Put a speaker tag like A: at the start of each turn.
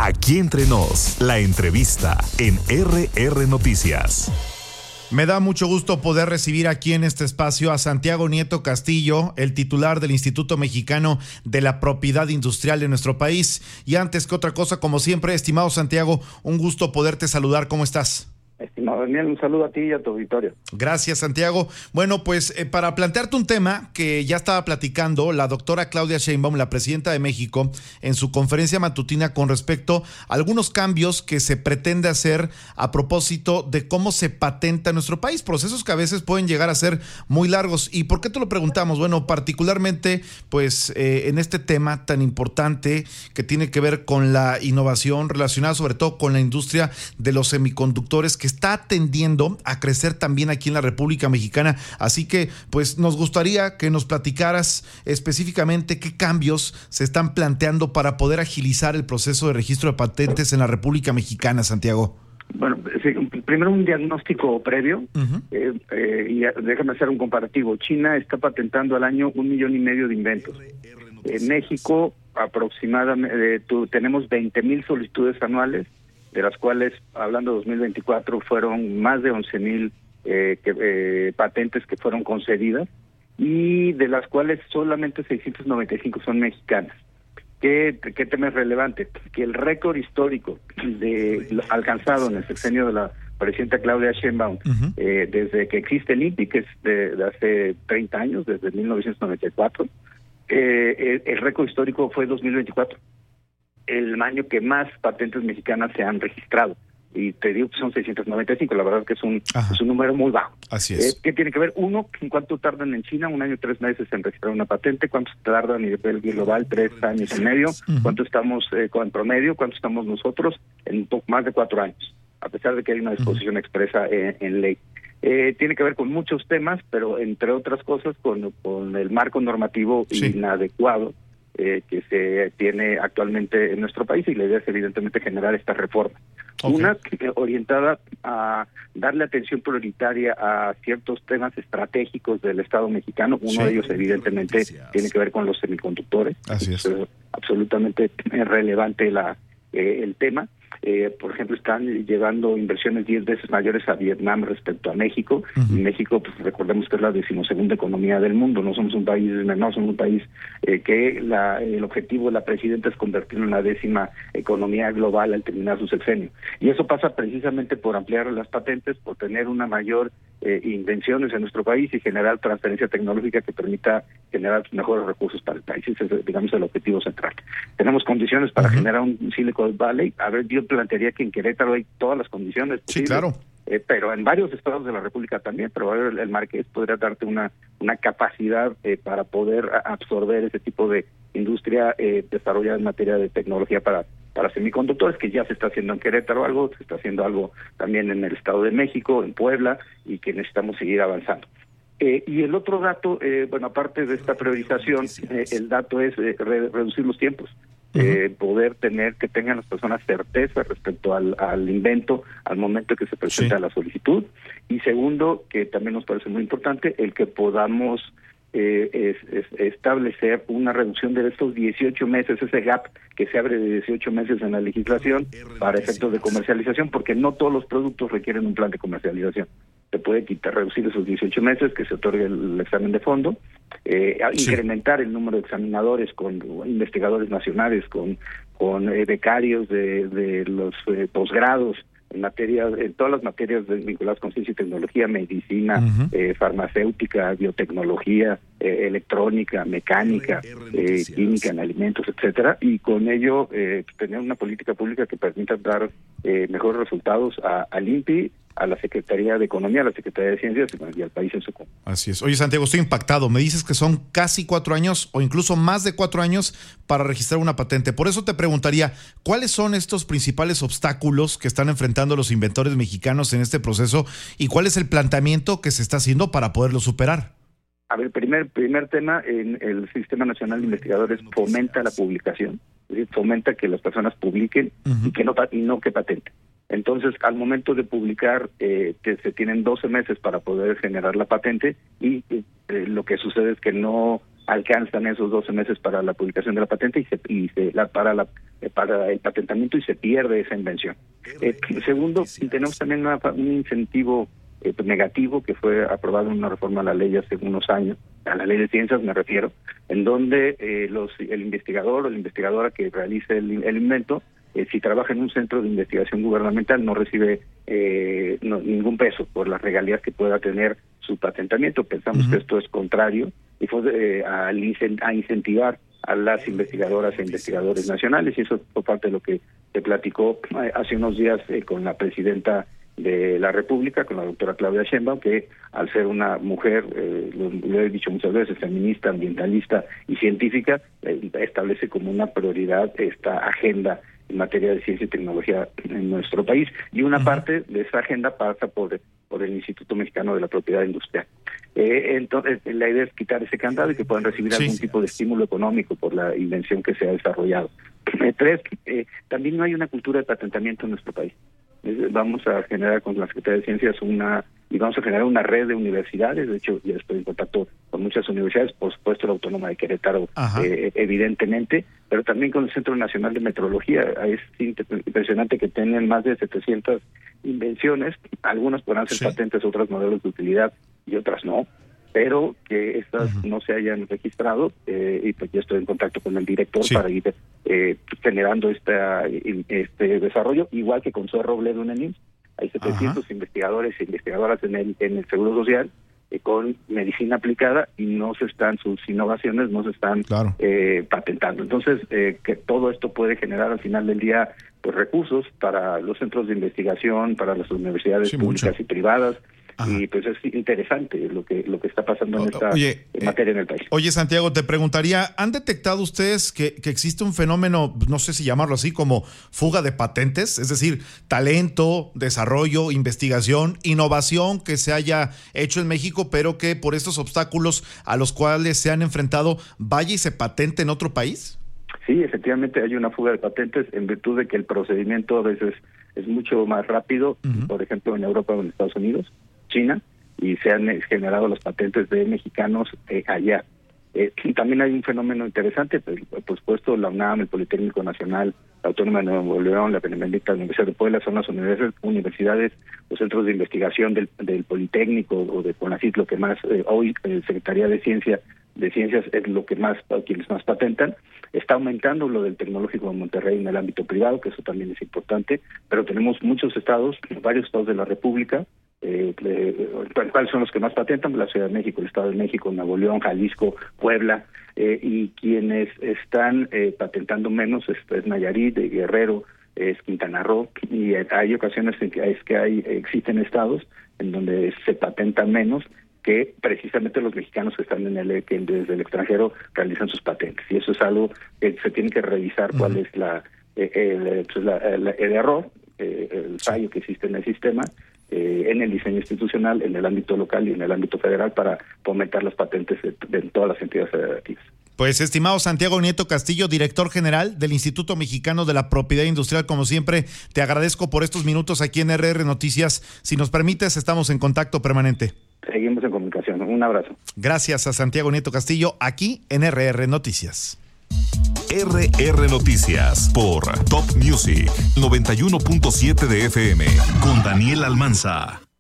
A: Aquí entre nos, la entrevista en RR Noticias.
B: Me da mucho gusto poder recibir aquí en este espacio a Santiago Nieto Castillo, el titular del Instituto Mexicano de la Propiedad Industrial de nuestro país. Y antes que otra cosa, como siempre, estimado Santiago, un gusto poderte saludar. ¿Cómo estás?
C: Estimado Daniel, un saludo a ti y a tu auditorio.
B: Gracias, Santiago. Bueno, pues para plantearte un tema que ya estaba platicando la doctora Claudia Sheinbaum, la presidenta de México, en su conferencia matutina con respecto a algunos cambios que se pretende hacer a propósito de cómo se patenta en nuestro país, procesos que a veces pueden llegar a ser muy largos. ¿Y por qué te lo preguntamos? Bueno, particularmente pues en este tema tan importante que tiene que ver con la innovación relacionada sobre todo con la industria de los semiconductores, que está tendiendo a crecer también aquí en la República Mexicana. Así que, pues, nos gustaría que nos platicaras específicamente qué cambios se están planteando para poder agilizar el proceso de registro de patentes en la República Mexicana, Santiago.
C: Bueno, sí, primero un diagnóstico previo, y déjame hacer un comparativo. China está patentando al año 1,5 millones de inventos. En México, aproximadamente, tenemos 20,000 solicitudes anuales, de las cuales, hablando de 2024, fueron más de 11,000 patentes que fueron concedidas, y de las cuales solamente 695 son mexicanas. ¿Qué tema es relevante? Que el récord histórico alcanzado en el sexenio de la presidenta Claudia Sheinbaum, desde que existe el INPI, que es de hace 30 años, desde 1994, el récord histórico fue 2024. El año que más patentes mexicanas se han registrado. Y te digo que son 695, la verdad que es un número muy bajo.
B: Así es.
C: ¿Qué tiene que ver? Uno, ¿en cuánto tardan en China? 1 año y 3 meses en registrar una patente. ¿Cuánto tarda a nivel global? 3 años y medio. ¿Cuánto estamos en promedio? ¿Cuánto estamos nosotros? En un poco más de 4 años, a pesar de que hay una disposición expresa en ley. Tiene que ver con muchos temas, pero entre otras cosas con el marco normativo inadecuado que se tiene actualmente en nuestro país, y la idea es evidentemente generar esta reforma. Una orientada a darle atención prioritaria a ciertos temas estratégicos del Estado mexicano. Uno de ellos evidentemente tiene que ver con los semiconductores.
B: Así es.
C: Absolutamente relevante el tema. Por ejemplo, están llevando inversiones 10 veces mayores a Vietnam respecto a México. Y México, pues recordemos que es la 12ª economía del mundo. No somos un país menor, somos un país que el objetivo de la presidenta es convertirlo en la 10ª economía global al terminar su sexenio. Y eso pasa precisamente por ampliar las patentes, por tener una mayor invenciones en nuestro país y generar transferencia tecnológica que permita generar mejores recursos para el país. Ese es, digamos, el objetivo central. Tenemos condiciones para generar un Silicon Valley. A ver, yo plantearía que en Querétaro hay todas las condiciones posibles. Sí, claro. Pero en varios estados de la República también, pero el Marqués podría darte una capacidad para poder absorber ese tipo de industria desarrollada en materia de tecnología para semiconductores, que ya se está haciendo en Querétaro algo, se está haciendo algo también en el Estado de México, en Puebla, y que necesitamos seguir avanzando. Y el otro dato, bueno, aparte de esta priorización, el dato es reducir los tiempos. Poder que tengan las personas certeza respecto al invento al momento que se presenta la solicitud. Y segundo, que también nos parece muy importante, el que podamos establecer una reducción de estos 18 meses, ese gap que se abre de 18 meses en la legislación para efectos de comercialización, porque no todos los productos requieren un plan de comercialización. Se puede reducir esos 18 meses, que se otorgue el examen de fondo, incrementar el número de examinadores con investigadores nacionales, con becarios de los posgrados en todas las materias vinculadas con ciencia y tecnología, medicina, farmacéutica, biotecnología, electrónica, mecánica, química en alimentos, etcétera, y con ello tener una política pública que permita dar mejores resultados al INPI, a la Secretaría de Economía, a la Secretaría de Ciencias y al país en su conjunto.
B: Así es. Oye, Santiago, estoy impactado. Me dices que son casi 4 años o incluso más de 4 años para registrar una patente. Por eso te preguntaría, ¿cuáles son estos principales obstáculos que están enfrentando los inventores mexicanos en este proceso y cuál es el planteamiento que se está haciendo para poderlo superar?
C: A ver, primer tema, en el Sistema Nacional de Investigadores fomenta la publicación, es decir, fomenta que las personas publiquen y no que patenten. Entonces, al momento de publicar, se tienen 12 meses para poder generar la patente y lo que sucede es que no alcanzan esos 12 meses para la publicación de la patente para el patentamiento, y se pierde esa invención. Segundo, tenemos también un incentivo negativo que fue aprobado en una reforma a la ley hace unos años, a la ley de ciencias me refiero, en donde el investigador o la investigadora que realice el invento, si trabaja en un centro de investigación gubernamental, no recibe ningún peso por las regalías que pueda tener su patentamiento. Pensamos que esto es contrario y fue a incentivar a las investigadoras e investigadores nacionales, y eso fue parte de lo que se platicó hace unos días con la presidenta de la República, con la doctora Claudia Sheinbaum, que al ser una mujer, lo he dicho muchas veces, feminista, ambientalista y científica, establece como una prioridad esta agenda en materia de ciencia y tecnología en nuestro país, y una parte de esa agenda pasa por el Instituto Mexicano de la Propiedad Industrial. Entonces, la idea es quitar ese candado y que puedan recibir algún tipo de estímulo económico por la invención que se ha desarrollado. Tres, también no hay una cultura de patentamiento en nuestro país. Vamos a generar con la Secretaría de Ciencias y vamos a generar una red de universidades. De hecho, ya estoy en contacto con muchas universidades, por supuesto la Autónoma de Querétaro, evidentemente, pero también con el Centro Nacional de Metrología. Es impresionante que tienen más de 700 invenciones, algunas podrán ser patentes, otras modelos de utilidad y otras no, pero que estas no se hayan registrado, y pues ya estoy en contacto con el director para ir generando este desarrollo, igual que con Zoe Robledo en el IMSS. Hay 700 investigadores e investigadoras en el Seguro Social con medicina aplicada, y sus innovaciones no se están patentando. Entonces, que todo esto puede generar al final del día pues recursos para los centros de investigación, para las universidades públicas y privadas. Y pues es interesante lo que está pasando en esta materia en el país.
B: Oye, Santiago, te preguntaría, ¿han detectado ustedes que existe un fenómeno, no sé si llamarlo así, como fuga de patentes? Es decir, talento, desarrollo, investigación, innovación que se haya hecho en México, pero que por estos obstáculos a los cuales se han enfrentado vaya y se patente en otro país.
C: Sí, efectivamente hay una fuga de patentes en virtud de que el procedimiento a veces es mucho más rápido, por ejemplo en Europa o en Estados Unidos, China, y se han generado las patentes de mexicanos allá. También hay un fenómeno interesante, por supuesto la UNAM, el Politécnico Nacional, la Autónoma de Nuevo León, la Benemérita Universidad de Puebla son las universidades, los centros de investigación del Politécnico o de CONACYT, lo que más hoy Secretaría de Ciencias es lo que más, quienes más patentan. Está aumentando lo del Tecnológico de Monterrey en el ámbito privado, que eso también es importante, pero tenemos muchos estados, varios estados de la República. ¿Cuáles son los que más patentan? La Ciudad de México, el Estado de México, Nuevo León, Jalisco, Puebla, y quienes están patentando menos es Nayarit, Guerrero, es Quintana Roo, y hay ocasiones en que existen estados en donde se patentan menos que precisamente los mexicanos que están que desde el extranjero realizan sus patentes, y eso es algo que se tiene que revisar cuál es el error, el fallo que existe en el sistema, en el diseño institucional, en el ámbito local y en el ámbito federal, para fomentar las patentes de todas las entidades federativas.
B: Pues, estimado Santiago Nieto Castillo, director general del Instituto Mexicano de la Propiedad Industrial, como siempre, te agradezco por estos minutos aquí en RR Noticias. Si nos permites, estamos en contacto permanente.
C: Seguimos en comunicación. Un abrazo.
B: Gracias a Santiago Nieto Castillo, aquí en RR Noticias.
A: RR Noticias por Top Music 91.7 de FM con Daniel Almanza.